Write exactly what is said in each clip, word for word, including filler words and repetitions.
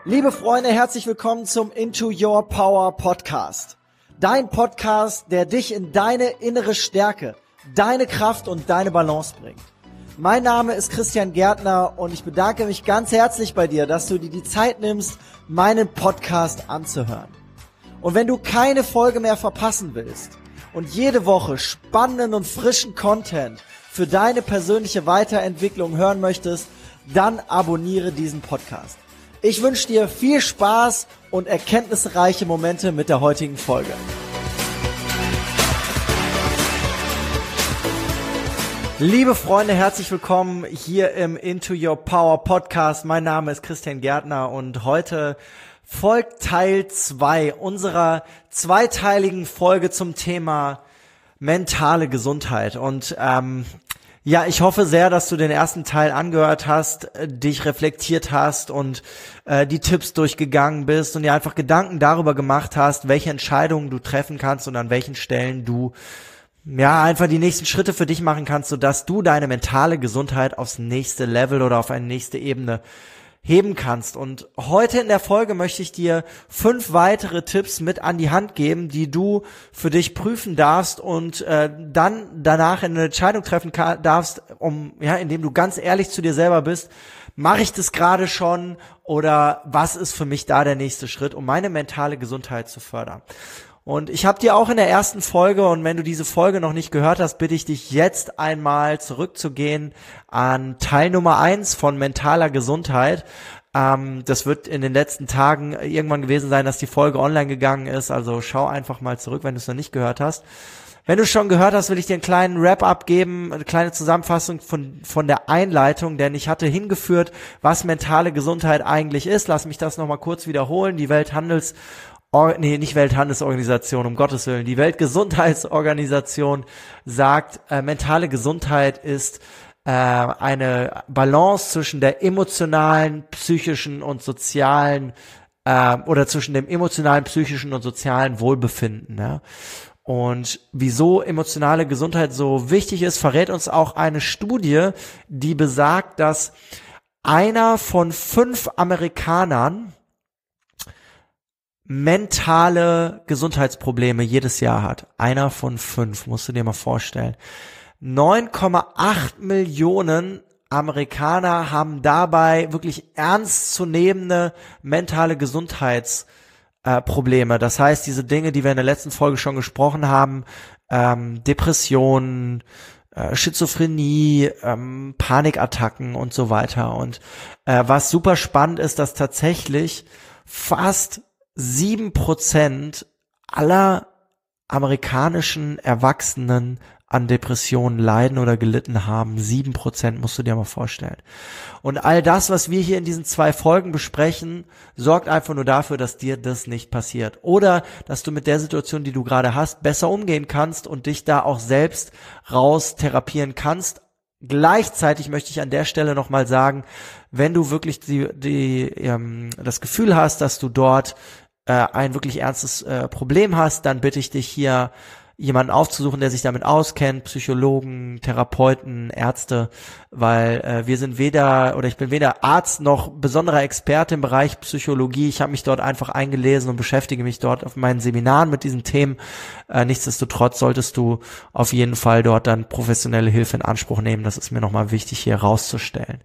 Liebe Freunde, herzlich willkommen zum Into Your Power Podcast. Dein Podcast, der dich in deine innere Stärke, deine Kraft und deine Balance bringt. Mein Name ist Christian Gärtner und ich bedanke mich ganz herzlich bei dir, dass du dir die Zeit nimmst, meinen Podcast anzuhören. Und wenn du keine Folge mehr verpassen willst und jede Woche spannenden und frischen Content für deine persönliche Weiterentwicklung hören möchtest, dann abonniere diesen Podcast. Ich wünsche dir viel Spaß und erkenntnisreiche Momente mit der heutigen Folge. Liebe Freunde, herzlich willkommen hier im Into Your Power Podcast. Mein Name ist Christian Gärtner und heute folgt Teil zwei unserer zweiteiligen Folge zum Thema mentale Gesundheit. Und ähm, ja, ich hoffe sehr, dass du den ersten Teil angehört hast, dich reflektiert hast und äh, die Tipps durchgegangen bist und dir einfach Gedanken darüber gemacht hast, welche Entscheidungen du treffen kannst und an welchen Stellen du ja einfach die nächsten Schritte für dich machen kannst, sodass du deine mentale Gesundheit aufs nächste Level oder auf eine nächste Ebene heben kannst. Und heute in der Folge möchte ich dir fünf weitere Tipps mit an die Hand geben, die du für dich prüfen darfst und äh, dann danach eine Entscheidung treffen kann, darfst, um ja, indem du ganz ehrlich zu dir selber bist, mache ich das gerade schon oder was ist für mich da der nächste Schritt, um meine mentale Gesundheit zu fördern. Und ich habe dir auch in der ersten Folge, und wenn du diese Folge noch nicht gehört hast, bitte ich dich jetzt einmal zurückzugehen an Teil Nummer eins von mentaler Gesundheit. Ähm, das wird in den letzten Tagen irgendwann gewesen sein, dass die Folge online gegangen ist. Also schau einfach mal zurück, wenn du es noch nicht gehört hast. Wenn du es schon gehört hast, will ich dir einen kleinen Wrap-up geben, eine kleine Zusammenfassung von von der Einleitung, denn ich hatte hingeführt, was mentale Gesundheit eigentlich ist. Lass mich das nochmal kurz wiederholen. Die Welthandels Or, nee, nicht Welthandelsorganisation, um Gottes Willen. Die Weltgesundheitsorganisation sagt, äh, mentale Gesundheit ist äh, eine Balance zwischen der emotionalen, psychischen und sozialen äh, oder zwischen dem emotionalen, psychischen und sozialen Wohlbefinden. Ja? Und wieso emotionale Gesundheit so wichtig ist, verrät uns auch eine Studie, die besagt, dass einer von fünf Amerikanern mentale Gesundheitsprobleme jedes Jahr hat. Einer von fünf, musst du dir mal vorstellen. neun Komma acht Millionen Amerikaner haben dabei wirklich ernstzunehmende mentale Gesundheitsprobleme. Äh, das heißt, diese Dinge, die wir in der letzten Folge schon gesprochen haben, ähm, Depressionen, äh, Schizophrenie, ähm, Panikattacken und so weiter. Und äh, was super spannend ist, dass tatsächlich fast sieben Prozent aller amerikanischen Erwachsenen an Depressionen leiden oder gelitten haben. Sieben Prozent, musst du dir mal vorstellen. Und all das, was wir hier in diesen zwei Folgen besprechen, sorgt einfach nur dafür, dass dir das nicht passiert. Oder, dass du mit der Situation, die du gerade hast, besser umgehen kannst und dich da auch selbst raus therapieren kannst. Gleichzeitig möchte ich an der Stelle nochmal sagen, wenn du wirklich die, die, ähm, das Gefühl hast, dass du dort äh, ein wirklich ernstes äh, Problem hast, dann bitte ich dich hier jemanden aufzusuchen, der sich damit auskennt, Psychologen, Therapeuten, Ärzte, weil äh, wir sind weder, oder ich bin weder Arzt noch besonderer Experte im Bereich Psychologie. Ich habe mich dort einfach eingelesen und beschäftige mich dort auf meinen Seminaren mit diesen Themen. Äh, nichtsdestotrotz solltest du auf jeden Fall dort dann professionelle Hilfe in Anspruch nehmen. Das ist mir nochmal wichtig hier rauszustellen.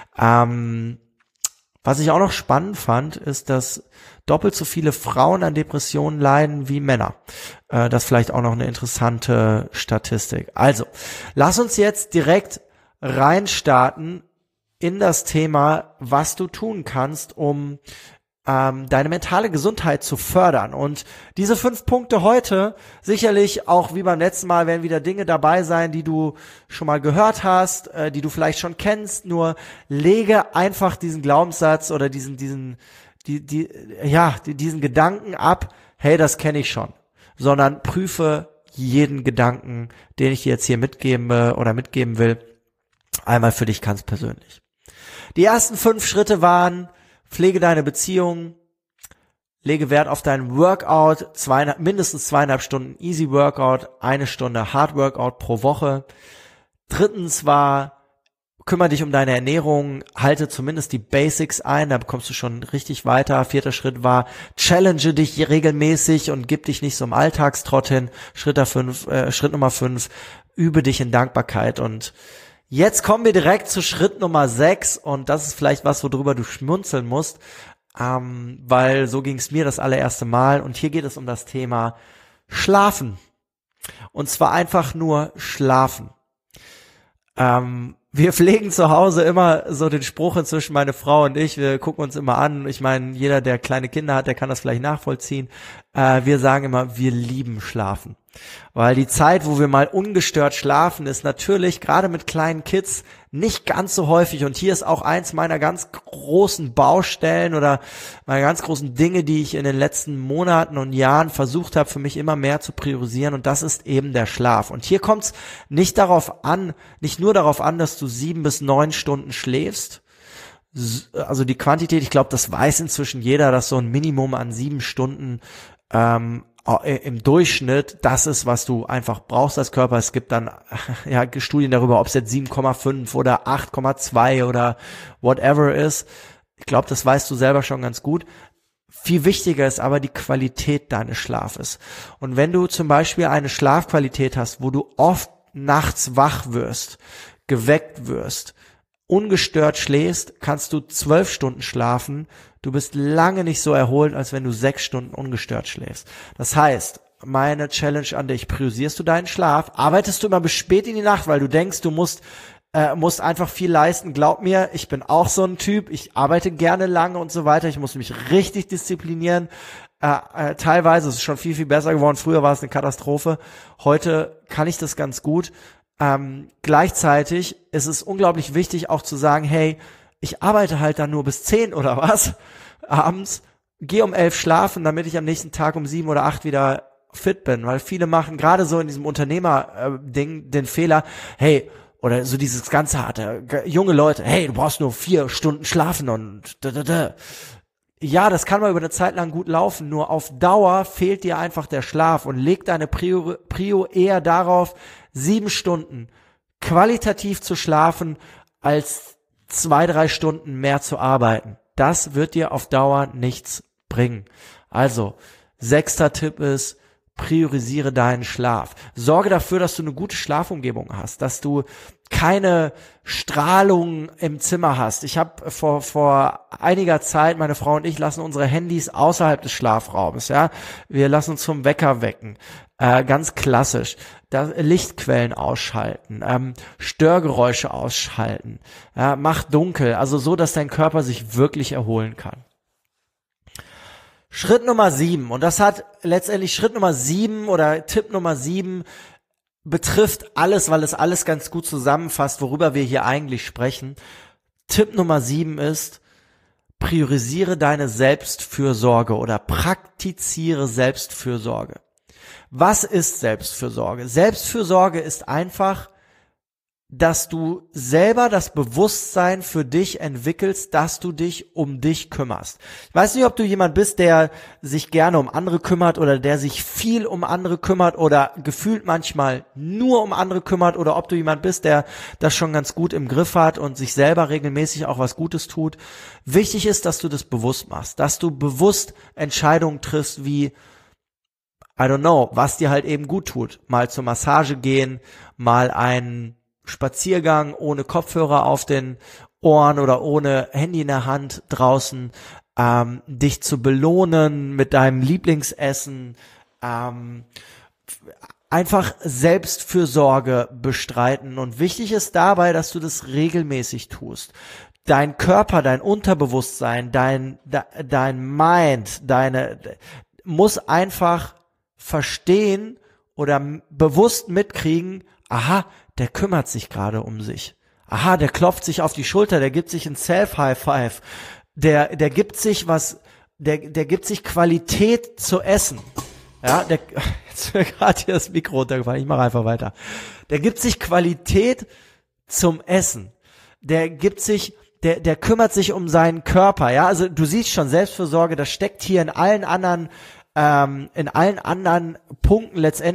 Ähm, was ich auch noch spannend fand, ist, dass doppelt so viele Frauen an Depressionen leiden wie Männer. Äh, das ist vielleicht auch noch eine interessante Statistik. Also, lass uns jetzt direkt reinstarten in das Thema, was du tun kannst, um ähm, deine mentale Gesundheit zu fördern. Und diese fünf Punkte heute, sicherlich auch wie beim letzten Mal, werden wieder Dinge dabei sein, die du schon mal gehört hast, äh, die du vielleicht schon kennst, nur lege einfach diesen Glaubenssatz oder diesen, diesen, die, die, ja, die, diesen Gedanken ab, hey, das kenne ich schon, sondern prüfe jeden Gedanken, den ich dir jetzt hier mitgebe oder mitgeben will, einmal für dich ganz persönlich. Die ersten fünf Schritte waren: Pflege deine Beziehung, lege Wert auf deinen Workout, zwei, mindestens zweieinhalb Stunden Easy Workout, eine Stunde Hard Workout pro Woche. Drittens war kümmere dich um deine Ernährung, halte zumindest die Basics ein, da bekommst du schon richtig weiter. Vierter Schritt war, challenge dich regelmäßig und gib dich nicht so im Alltagstrott hin. Schritt, fünf, äh, Schritt Nummer fünf, übe dich in Dankbarkeit. Und jetzt kommen wir direkt zu Schritt Nummer sechs und das ist vielleicht was, worüber du schmunzeln musst, ähm, weil so ging es mir das allererste Mal. Und hier geht es um das Thema Schlafen. Und zwar einfach nur schlafen. Ähm, wir pflegen zu Hause immer so den Spruch inzwischen, meine Frau und ich, wir gucken uns immer an. Ich meine, jeder, der kleine Kinder hat, der kann das vielleicht nachvollziehen. Äh, wir sagen immer, wir lieben Schlafen. Weil die Zeit, wo wir mal ungestört schlafen, ist natürlich gerade mit kleinen Kids nicht ganz so häufig. Und hier ist auch eins meiner ganz großen Baustellen oder meiner ganz großen Dinge, die ich in den letzten Monaten und Jahren versucht habe, für mich immer mehr zu priorisieren. Und das ist eben der Schlaf. Und hier kommt es nicht darauf an, nicht nur darauf an, dass du sieben bis neun Stunden schläfst. Also die Quantität, ich glaube, das weiß inzwischen jeder, dass so ein Minimum an sieben Stunden ähm, im Durchschnitt das ist, was du einfach brauchst als Körper. Es gibt dann ja Studien darüber, ob es jetzt sieben Komma fünf oder acht Komma zwei oder whatever ist. Ich glaube, das weißt du selber schon ganz gut. Viel wichtiger ist aber die Qualität deines Schlafes. Und wenn du zum Beispiel eine Schlafqualität hast, wo du oft nachts wach wirst, geweckt wirst, ungestört schläfst, kannst du zwölf Stunden schlafen. Du bist lange nicht so erholt, als wenn du sechs Stunden ungestört schläfst. Das heißt, meine Challenge an dich, priorisierst du deinen Schlaf? Arbeitest du immer bis spät in die Nacht, weil du denkst, du musst äh, musst einfach viel leisten? Glaub mir, ich bin auch so ein Typ. Ich arbeite gerne lange und so weiter. Ich muss mich richtig disziplinieren. Äh, äh, teilweise ist es schon viel, viel besser geworden. Früher war es eine Katastrophe. Heute kann ich das ganz gut. Ähm, gleichzeitig ist es unglaublich wichtig auch zu sagen, hey, ich arbeite halt dann nur bis zehn oder was abends, gehe um elf schlafen, damit ich am nächsten Tag um sieben oder acht wieder fit bin, weil viele machen gerade so in diesem Unternehmer-Ding den Fehler, hey, oder so dieses ganze harte, junge Leute, hey, du brauchst nur vier Stunden schlafen und da, da, da. Ja, das kann mal über eine Zeit lang gut laufen, nur auf Dauer fehlt dir einfach der Schlaf und leg deine Prio, Prio eher darauf, sieben Stunden qualitativ zu schlafen, als zwei, drei Stunden mehr zu arbeiten. Das wird dir auf Dauer nichts bringen. Also, sechster Tipp ist, priorisiere deinen Schlaf. Sorge dafür, dass du eine gute Schlafumgebung hast, dass du keine Strahlung im Zimmer hast. Ich habe vor vor einiger Zeit, meine Frau und ich lassen unsere Handys außerhalb des Schlafraums. Ja, wir lassen uns zum Wecker wecken. Äh, ganz klassisch. Da, Lichtquellen ausschalten, ähm, Störgeräusche ausschalten. Ja, mach dunkel, also so, dass dein Körper sich wirklich erholen kann. Schritt Nummer sieben, und das hat letztendlich Schritt Nummer sieben oder Tipp Nummer sieben betrifft alles, weil es alles ganz gut zusammenfasst, worüber wir hier eigentlich sprechen. Tipp Nummer sieben ist, priorisiere deine Selbstfürsorge oder praktiziere Selbstfürsorge. Was ist Selbstfürsorge? Selbstfürsorge ist einfach, dass du selber das Bewusstsein für dich entwickelst, dass du dich um dich kümmerst. Ich weiß nicht, ob du jemand bist, der sich gerne um andere kümmert oder der sich viel um andere kümmert oder gefühlt manchmal nur um andere kümmert oder ob du jemand bist, der das schon ganz gut im Griff hat und sich selber regelmäßig auch was Gutes tut. Wichtig ist, dass du das bewusst machst, dass du bewusst Entscheidungen triffst wie, I don't know, was dir halt eben gut tut. Mal zur Massage gehen, mal einen Spaziergang ohne Kopfhörer auf den Ohren oder ohne Handy in der Hand draußen, ähm, dich zu belohnen mit deinem Lieblingsessen, ähm, einfach Selbstfürsorge bestreiten. Und wichtig ist dabei, dass du das regelmäßig tust. Dein Körper, dein Unterbewusstsein, dein, de, dein Mind, deine, muss einfach verstehen oder bewusst mitkriegen, aha, der kümmert sich gerade um sich. Aha, der klopft sich auf die Schulter, der gibt sich ein Self-High-Five. Der, der gibt sich was, der, der gibt sich Qualität zu essen. Ja, der, jetzt ist mir gerade hier das Mikro runtergefallen, ich mache einfach weiter. Der gibt sich Qualität zum Essen. Der gibt sich, der, der kümmert sich um seinen Körper. Ja, also du siehst schon, Selbstfürsorge, das steckt hier in allen anderen, ähm, in allen anderen Punkten letztendlich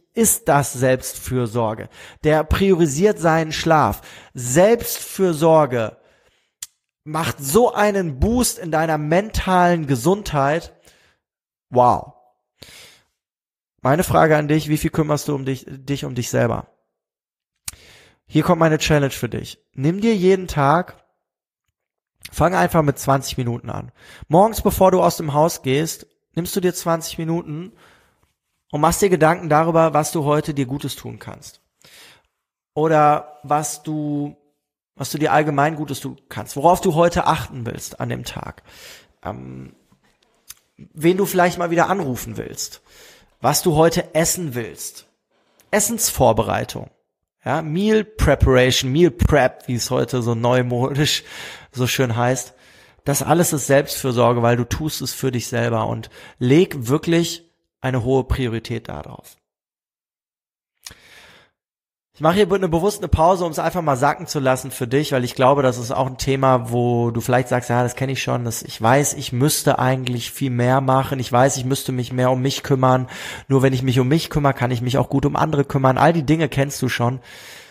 ist das Selbstfürsorge. Der priorisiert seinen Schlaf. Selbstfürsorge macht so einen Boost in deiner mentalen Gesundheit. Wow. Meine Frage an dich, wie viel kümmerst du um dich, dich um dich selber? Hier kommt meine Challenge für dich. Nimm dir jeden Tag, fang einfach mit zwanzig Minuten an. Morgens, bevor du aus dem Haus gehst, nimmst du dir zwanzig Minuten und machst dir Gedanken darüber, was du heute dir Gutes tun kannst. Oder was du, was du dir allgemein Gutes tun kannst. Worauf du heute achten willst an dem Tag. Ähm, wen du vielleicht mal wieder anrufen willst. Was du heute essen willst. Essensvorbereitung. Ja, Meal Preparation, Meal Prep, wie es heute so neumodisch so schön heißt. Das alles ist Selbstfürsorge, weil du tust es für dich selber und leg wirklich eine hohe Priorität darauf. Ich mache hier eine bewusste Pause, um es einfach mal sacken zu lassen für dich, weil ich glaube, das ist auch ein Thema, wo du vielleicht sagst, ja, das kenne ich schon, das, ich weiß, ich müsste eigentlich viel mehr machen, ich weiß, ich müsste mich mehr um mich kümmern, nur wenn ich mich um mich kümmere, kann ich mich auch gut um andere kümmern, all die Dinge kennst du schon,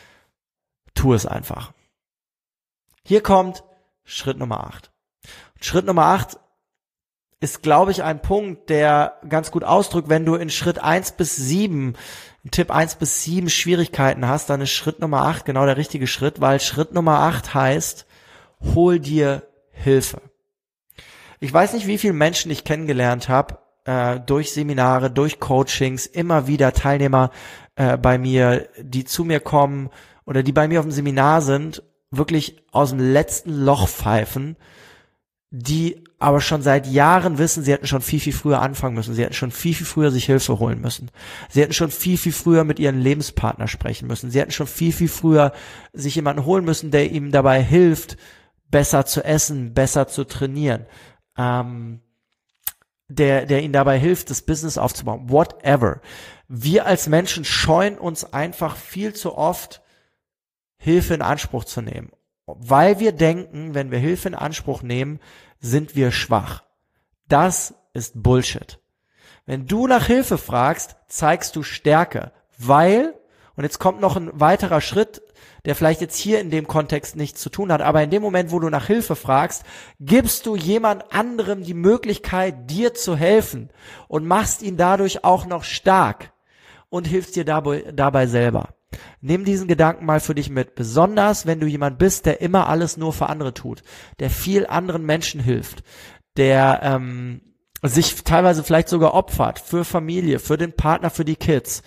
tu es einfach. Hier kommt Schritt Nummer acht. Schritt Nummer acht ist, glaube ich, ein Punkt, der ganz gut ausdrückt, wenn du in Schritt eins bis sieben, in Tipp eins bis sieben Schwierigkeiten hast, dann ist Schritt Nummer acht genau der richtige Schritt, weil Schritt Nummer acht heißt, hol dir Hilfe. Ich weiß nicht, wie viele Menschen ich kennengelernt habe, äh, durch Seminare, durch Coachings, immer wieder Teilnehmer äh, bei mir, die zu mir kommen oder die bei mir auf dem Seminar sind, wirklich aus dem letzten Loch pfeifen, die aber schon seit Jahren wissen, sie hätten schon viel, viel früher anfangen müssen. Sie hätten schon viel, viel früher sich Hilfe holen müssen. Sie hätten schon viel, viel früher mit ihrem Lebenspartner sprechen müssen. Sie hätten schon viel, viel früher sich jemanden holen müssen, der ihm dabei hilft, besser zu essen, besser zu trainieren, ähm, der, der ihnen dabei hilft, das Business aufzubauen. Whatever. Wir als Menschen scheuen uns einfach viel zu oft, Hilfe in Anspruch zu nehmen. Weil wir denken, wenn wir Hilfe in Anspruch nehmen, sind wir schwach. Das ist Bullshit. Wenn du nach Hilfe fragst, zeigst du Stärke, weil, und jetzt kommt noch ein weiterer Schritt, der vielleicht jetzt hier in dem Kontext nichts zu tun hat, aber in dem Moment, wo du nach Hilfe fragst, gibst du jemand anderem die Möglichkeit, dir zu helfen und machst ihn dadurch auch noch stark und hilfst dir dabei, dabei selber. Nimm diesen Gedanken mal für dich mit, besonders wenn du jemand bist, der immer alles nur für andere tut, der viel anderen Menschen hilft, der ähm, sich teilweise vielleicht sogar opfert für Familie, für den Partner, für die Kids.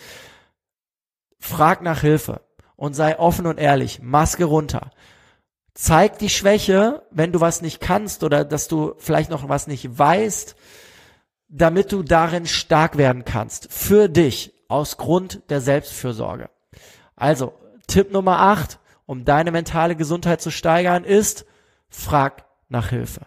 Frag nach Hilfe und sei offen und ehrlich, Maske runter. Zeig die Schwäche, wenn du was nicht kannst oder dass du vielleicht noch was nicht weißt, damit du darin stark werden kannst, für dich, aus Grund der Selbstfürsorge. Also, Tipp Nummer acht, um deine mentale Gesundheit zu steigern, ist, frag nach Hilfe.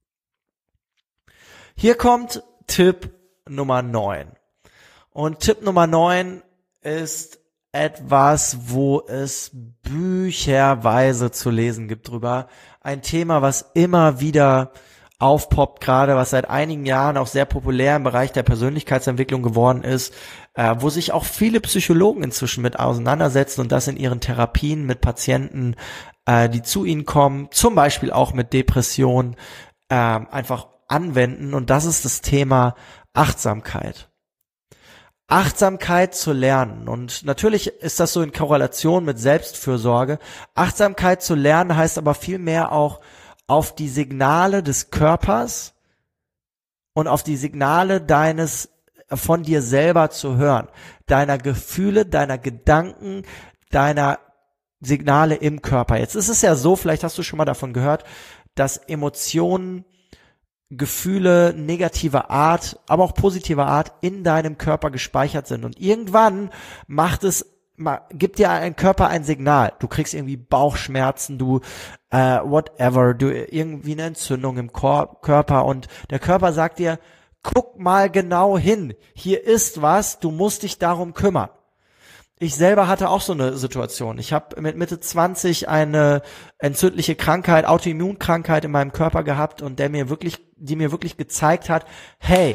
Hier kommt Tipp Nummer neun. Und Tipp Nummer neun ist etwas, wo es bücherweise zu lesen gibt drüber. Ein Thema, was immer wieder aufpoppt, gerade was seit einigen Jahren auch sehr populär im Bereich der Persönlichkeitsentwicklung geworden ist, äh, wo sich auch viele Psychologen inzwischen mit auseinandersetzen und das in ihren Therapien mit Patienten, äh, die zu ihnen kommen, zum Beispiel auch mit Depressionen, äh, einfach anwenden, und das ist das Thema Achtsamkeit. Achtsamkeit zu lernen, und natürlich ist das so in Korrelation mit Selbstfürsorge. Achtsamkeit zu lernen heißt aber vielmehr auch, auf die Signale des Körpers und auf die Signale deines, von dir selber zu hören, deiner Gefühle, deiner Gedanken, deiner Signale im Körper. Jetzt ist es ja so, vielleicht hast du schon mal davon gehört, dass Emotionen, Gefühle negativer Art, aber auch positiver Art in deinem Körper gespeichert sind, und irgendwann macht es gibt dir ein Körper ein Signal. Du kriegst irgendwie Bauchschmerzen, du äh, whatever, du irgendwie eine Entzündung im Kor- Körper, und der Körper sagt dir, guck mal genau hin, hier ist was, du musst dich darum kümmern. Ich selber hatte auch so eine Situation. Ich habe mit Mitte zwanzig eine entzündliche Krankheit, Autoimmunkrankheit in meinem Körper gehabt, und der mir wirklich, die mir wirklich gezeigt hat, hey,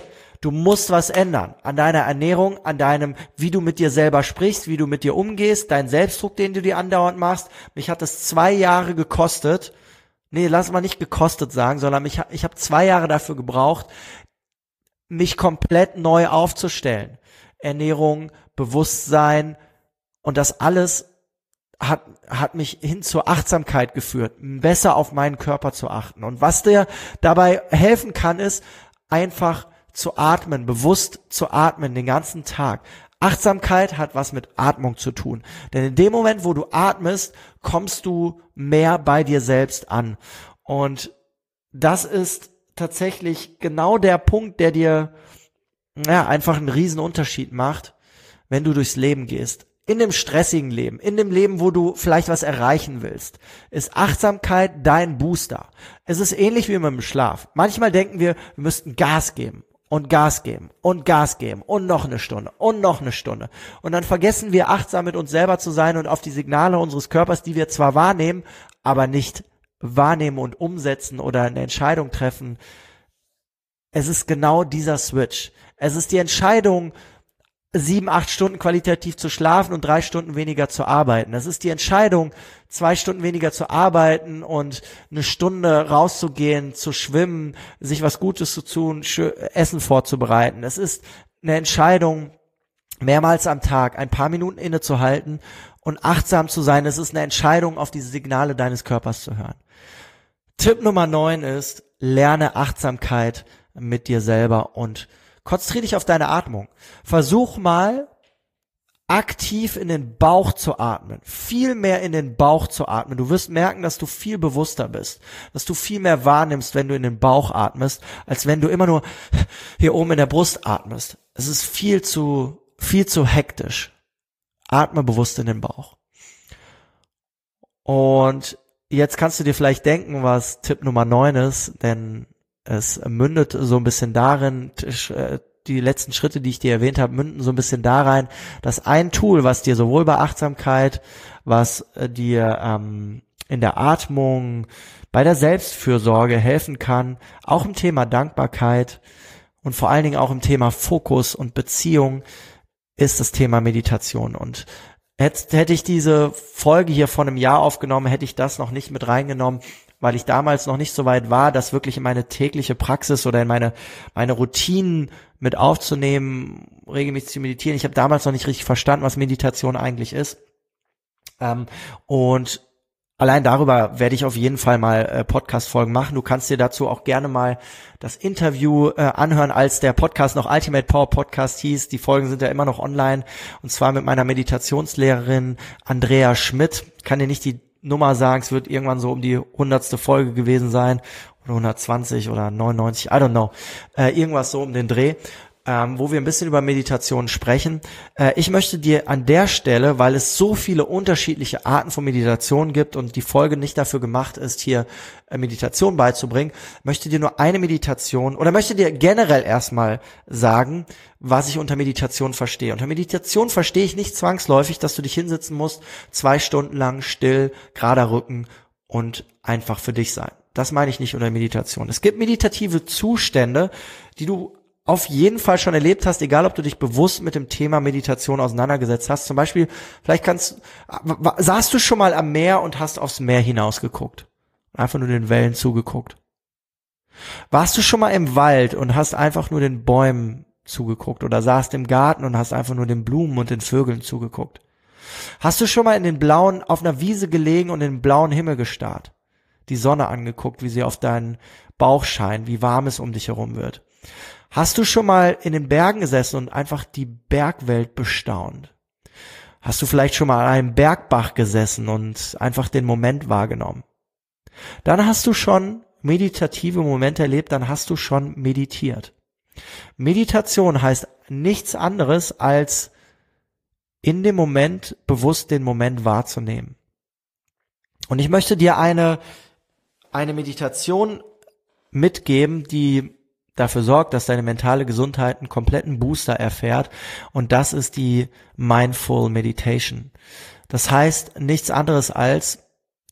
Du musst was ändern an deiner Ernährung, an deinem, wie du mit dir selber sprichst, wie du mit dir umgehst, dein Selbstdruck, den du dir andauernd machst. Mich hat es zwei Jahre gekostet, nee, lass mal nicht gekostet sagen, sondern mich, ich habe zwei Jahre dafür gebraucht, mich komplett neu aufzustellen. Ernährung, Bewusstsein und das alles hat hat mich hin zur Achtsamkeit geführt, besser auf meinen Körper zu achten. Und was dir dabei helfen kann, ist einfach zu atmen, bewusst zu atmen den ganzen Tag. Achtsamkeit hat was mit Atmung zu tun. Denn in dem Moment, wo du atmest, kommst du mehr bei dir selbst an. Und das ist tatsächlich genau der Punkt, der dir ja, einfach einen riesen Unterschied macht, wenn du durchs Leben gehst. In dem stressigen Leben, in dem Leben, wo du vielleicht was erreichen willst, ist Achtsamkeit dein Booster. Es ist ähnlich wie mit dem Schlaf. Manchmal denken wir, wir müssten Gas geben und Gas geben und Gas geben und noch eine Stunde und noch eine Stunde. Und dann vergessen wir, achtsam mit uns selber zu sein und auf die Signale unseres Körpers, die wir zwar wahrnehmen, aber nicht wahrnehmen und umsetzen oder eine Entscheidung treffen. Es ist genau dieser Switch. Es ist die Entscheidung, sieben, acht Stunden qualitativ zu schlafen und drei Stunden weniger zu arbeiten. Das ist die Entscheidung, zwei Stunden weniger zu arbeiten und eine Stunde rauszugehen, zu schwimmen, sich was Gutes zu tun, Essen vorzubereiten. Es ist eine Entscheidung, mehrmals am Tag ein paar Minuten innezuhalten und achtsam zu sein. Es ist eine Entscheidung, auf diese Signale deines Körpers zu hören. Tipp Nummer neun ist, lerne Achtsamkeit mit dir selber und konzentriere dich auf deine Atmung. Versuch mal, aktiv in den Bauch zu atmen. Viel mehr in den Bauch zu atmen. Du wirst merken, dass du viel bewusster bist. Dass du viel mehr wahrnimmst, wenn du in den Bauch atmest, als wenn du immer nur hier oben in der Brust atmest. Es ist viel zu, viel zu hektisch. Atme bewusst in den Bauch. Und jetzt kannst du dir vielleicht denken, was Tipp Nummer neun ist, denn es mündet so ein bisschen darin, die letzten Schritte, die ich dir erwähnt habe, münden so ein bisschen da rein, dass ein Tool, was dir sowohl bei Achtsamkeit, was dir ähm, in der Atmung, bei der Selbstfürsorge helfen kann, auch im Thema Dankbarkeit und vor allen Dingen auch im Thema Fokus und Beziehung, ist das Thema Meditation. Und hätte, hätte ich diese Folge hier vor einem Jahr aufgenommen, hätte ich das noch nicht mit reingenommen, weil ich damals noch nicht so weit war, das wirklich in meine tägliche Praxis oder in meine meine Routinen mit aufzunehmen, regelmäßig zu meditieren. Ich habe damals noch nicht richtig verstanden, was Meditation eigentlich ist. Ähm, und allein darüber werde ich auf jeden Fall mal äh, Podcast-Folgen machen. Du kannst dir dazu auch gerne mal das Interview äh, anhören, als der Podcast noch Ultimate Power Podcast hieß. Die Folgen sind ja immer noch online. Und zwar mit meiner Meditationslehrerin Andrea Schmidt. Ich kann dir nicht die Nummer sagen, es wird irgendwann so um die hundertste Folge gewesen sein oder hundertzwanzig oder neunundneunzig, I don't know, äh, irgendwas so um den Dreh, ähm, wo wir ein bisschen über Meditation sprechen. Äh, ich möchte dir an der Stelle, weil es so viele unterschiedliche Arten von Meditation gibt und die Folge nicht dafür gemacht ist, hier äh, Meditation beizubringen, möchte dir nur eine Meditation oder möchte dir generell erstmal sagen, was ich unter Meditation verstehe. Unter Meditation verstehe ich nicht zwangsläufig, dass du dich hinsetzen musst, zwei Stunden lang still, gerader Rücken und einfach für dich sein. Das meine ich nicht unter Meditation. Es gibt meditative Zustände, die du auf jeden Fall schon erlebt hast, egal ob du dich bewusst mit dem Thema Meditation auseinandergesetzt hast. Zum Beispiel, vielleicht kannst, saßt du schon mal am Meer und hast aufs Meer hinausgeguckt? Einfach nur den Wellen zugeguckt. Warst du schon mal im Wald und hast einfach nur den Bäumen zugeguckt oder saßt im Garten und hast einfach nur den Blumen und den Vögeln zugeguckt? Hast du schon mal in den blauen, auf einer Wiese gelegen und in den blauen Himmel gestarrt? Die Sonne angeguckt, wie sie auf deinen Bauch scheint, wie warm es um dich herum wird? Hast du schon mal in den Bergen gesessen und einfach die Bergwelt bestaunt? Hast du vielleicht schon mal an einem Bergbach gesessen und einfach den Moment wahrgenommen? Dann hast du schon meditative Momente erlebt, dann hast du schon meditiert. Meditation heißt nichts anderes, als in dem Moment bewusst den Moment wahrzunehmen. Und ich möchte dir eine, eine Meditation mitgeben, die dafür sorgt, dass deine mentale Gesundheit einen kompletten Booster erfährt. Und das ist die Mindful Meditation. Das heißt nichts anderes als,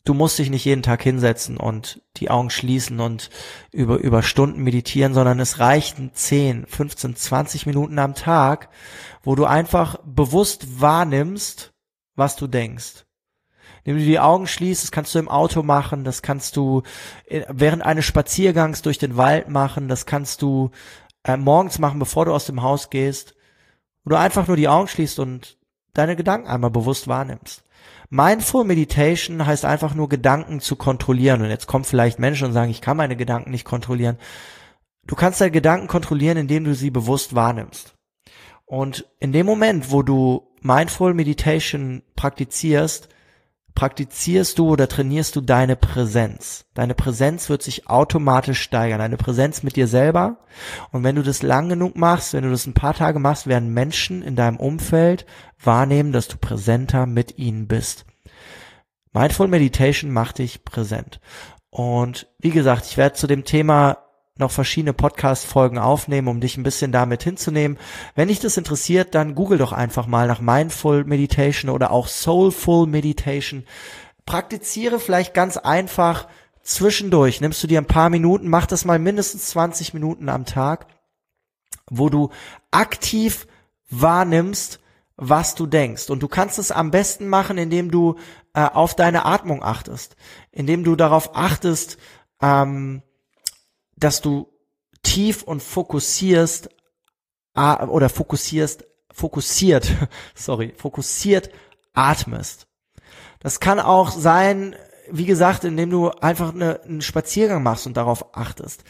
du musst dich nicht jeden Tag hinsetzen und die Augen schließen und über, über Stunden meditieren, sondern es reichen zehn, fünfzehn, zwanzig Minuten am Tag, wo du einfach bewusst wahrnimmst, was du denkst. Indem du die Augen schließt, das kannst du im Auto machen, das kannst du während eines Spaziergangs durch den Wald machen, das kannst du äh, morgens machen, bevor du aus dem Haus gehst, wo du einfach nur die Augen schließt und deine Gedanken einmal bewusst wahrnimmst. Mindful Meditation heißt einfach nur, Gedanken zu kontrollieren. Und jetzt kommen vielleicht Menschen und sagen, ich kann meine Gedanken nicht kontrollieren. Du kannst deine Gedanken kontrollieren, indem du sie bewusst wahrnimmst. Und in dem Moment, wo du Mindful Meditation praktizierst, praktizierst du oder trainierst du deine Präsenz. Deine Präsenz wird sich automatisch steigern, deine Präsenz mit dir selber. Und wenn du das lang genug machst, wenn du das ein paar Tage machst, werden Menschen in deinem Umfeld wahrnehmen, dass du präsenter mit ihnen bist. Mindful Meditation macht dich präsent. Und wie gesagt, ich werde zu dem Thema noch verschiedene Podcast-Folgen aufnehmen, um dich ein bisschen damit hinzunehmen. Wenn dich das interessiert, dann google doch einfach mal nach Mindful Meditation oder auch Soulful Meditation. Praktiziere vielleicht ganz einfach zwischendurch. Nimmst du dir ein paar Minuten, mach das mal mindestens zwanzig Minuten am Tag, wo du aktiv wahrnimmst, was du denkst. Und du kannst es am besten machen, indem du äh, auf deine Atmung achtest, indem du darauf achtest, ähm, dass du tief und fokussierst äh, oder fokussierst, fokussiert, sorry, fokussiert atmest. Das kann auch sein, wie gesagt, indem du einfach eine, einen Spaziergang machst und darauf achtest.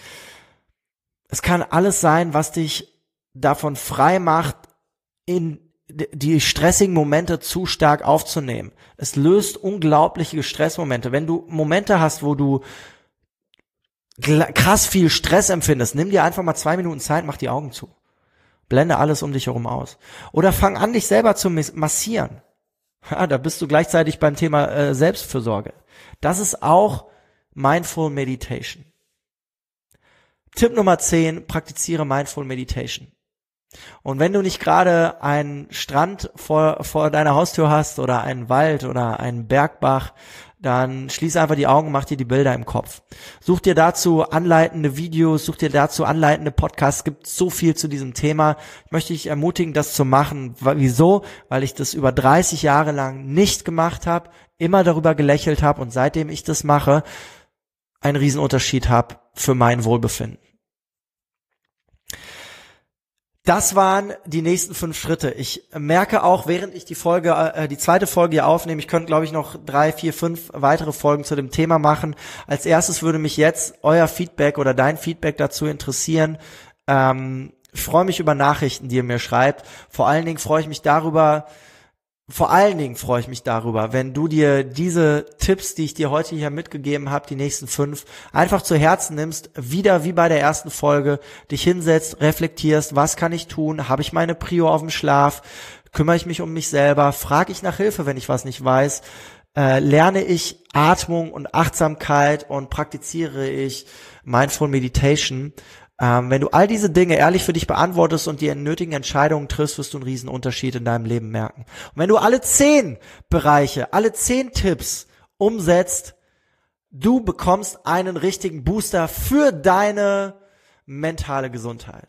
Es kann alles sein, was dich davon frei macht, in die stressigen Momente zu stark aufzunehmen. Es löst unglaubliche Stressmomente. Wenn du Momente hast, wo du krass viel Stress empfindest, nimm dir einfach mal zwei Minuten Zeit, mach die Augen zu. Blende alles um dich herum aus. Oder fang an, dich selber zu massieren. Ja, da bist du gleichzeitig beim Thema äh, Selbstfürsorge. Das ist auch Mindful Meditation. Tipp Nummer zehn, praktiziere Mindful Meditation. Und wenn du nicht gerade einen Strand vor, vor deiner Haustür hast oder einen Wald oder einen Bergbach, dann schließ einfach die Augen, mach dir die Bilder im Kopf. Such dir dazu anleitende Videos, such dir dazu anleitende Podcasts. Es gibt so viel zu diesem Thema. Ich möchte dich ermutigen, das zu machen. Wieso? Weil ich das über dreißig Jahre lang nicht gemacht habe, immer darüber gelächelt habe und seitdem ich das mache, einen Riesenunterschied habe für mein Wohlbefinden. Das waren die nächsten fünf Schritte. Ich merke auch, während ich die Folge, äh, die zweite Folge hier aufnehme, ich könnte, glaube ich, noch drei, vier, fünf weitere Folgen zu dem Thema machen. Als erstes würde mich jetzt euer Feedback oder dein Feedback dazu interessieren. Ähm, ich freue mich über Nachrichten, die ihr mir schreibt. Vor allen Dingen freue ich mich darüber, Vor allen Dingen freue ich mich darüber, wenn du dir diese Tipps, die ich dir heute hier mitgegeben habe, die nächsten fünf, einfach zu Herzen nimmst, wieder wie bei der ersten Folge, dich hinsetzt, reflektierst, was kann ich tun, habe ich meine Prio auf dem Schlaf, kümmere ich mich um mich selber, frage ich nach Hilfe, wenn ich was nicht weiß, äh, lerne ich Atmung und Achtsamkeit und praktiziere ich Mindful Meditation. Ähm, wenn du all diese Dinge ehrlich für dich beantwortest und die nötigen Entscheidungen triffst, wirst du einen riesen Unterschied in deinem Leben merken. Und wenn du alle zehn Bereiche, alle zehn Tipps umsetzt, du bekommst einen richtigen Booster für deine mentale Gesundheit.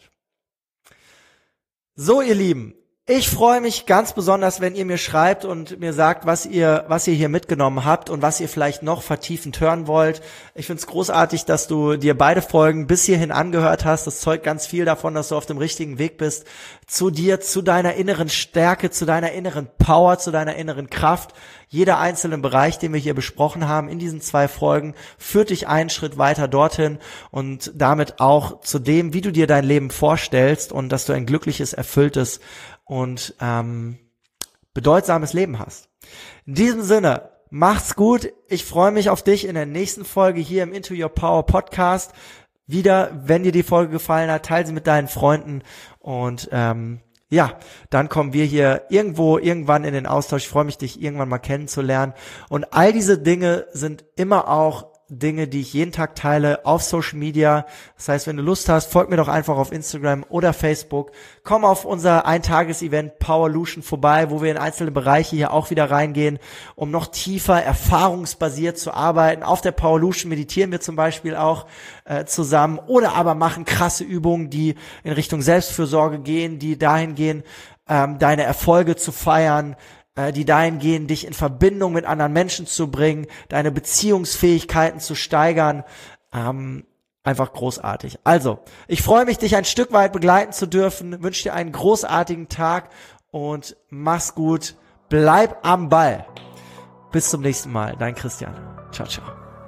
So, ihr Lieben, ich freue mich ganz besonders, wenn ihr mir schreibt und mir sagt, was ihr was ihr hier mitgenommen habt und was ihr vielleicht noch vertiefend hören wollt. Ich finde es großartig, dass du dir beide Folgen bis hierhin angehört hast. Das zeugt ganz viel davon, dass du auf dem richtigen Weg bist, zu dir, zu deiner inneren Stärke, zu deiner inneren Power, zu deiner inneren Kraft. Jeder einzelne Bereich, den wir hier besprochen haben in diesen zwei Folgen, führt dich einen Schritt weiter dorthin und damit auch zu dem, wie du dir dein Leben vorstellst und dass du ein glückliches, erfülltes und ähm, bedeutsames Leben hast. In diesem Sinne, macht's gut. Ich freue mich auf dich in der nächsten Folge hier im Into Your Power Podcast. Wieder, wenn dir die Folge gefallen hat, teile sie mit deinen Freunden und ähm, ja, dann kommen wir hier irgendwo, irgendwann in den Austausch. Ich freue mich, dich irgendwann mal kennenzulernen. Und all diese Dinge sind immer auch Dinge, die ich jeden Tag teile auf Social Media. Das heißt, wenn du Lust hast, folg mir doch einfach auf Instagram oder Facebook. Komm auf unser Eintages-Event Powerlution vorbei, wo wir in einzelne Bereiche hier auch wieder reingehen, um noch tiefer erfahrungsbasiert zu arbeiten. Auf der Powerlution meditieren wir zum Beispiel auch äh, zusammen oder aber machen krasse Übungen, die in Richtung Selbstfürsorge gehen, die dahin gehen, ähm, deine Erfolge zu feiern, die dahin gehen, dich in Verbindung mit anderen Menschen zu bringen, deine Beziehungsfähigkeiten zu steigern. Ähm, einfach großartig. Also, ich freue mich, dich ein Stück weit begleiten zu dürfen, wünsche dir einen großartigen Tag und mach's gut. Bleib am Ball. Bis zum nächsten Mal. Dein Christian. Ciao, ciao.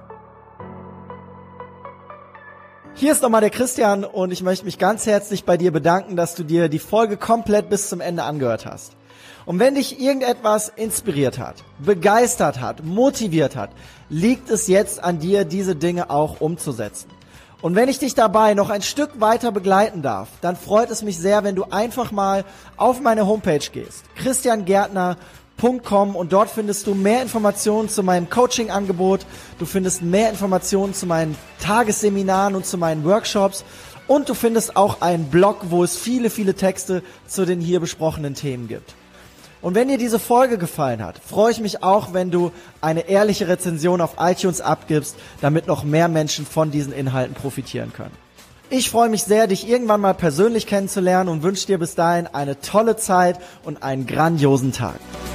Hier ist nochmal der Christian und ich möchte mich ganz herzlich bei dir bedanken, dass du dir die Folge komplett bis zum Ende angehört hast. Und wenn dich irgendetwas inspiriert hat, begeistert hat, motiviert hat, liegt es jetzt an dir, diese Dinge auch umzusetzen. Und wenn ich dich dabei noch ein Stück weiter begleiten darf, dann freut es mich sehr, wenn du einfach mal auf meine Homepage gehst, christian gärtner punkt com, und dort findest du mehr Informationen zu meinem Coaching-Angebot, du findest mehr Informationen zu meinen Tagesseminaren und zu meinen Workshops und du findest auch einen Blog, wo es viele, viele Texte zu den hier besprochenen Themen gibt. Und wenn dir diese Folge gefallen hat, freue ich mich auch, wenn du eine ehrliche Rezension auf iTunes abgibst, damit noch mehr Menschen von diesen Inhalten profitieren können. Ich freue mich sehr, dich irgendwann mal persönlich kennenzulernen und wünsche dir bis dahin eine tolle Zeit und einen grandiosen Tag.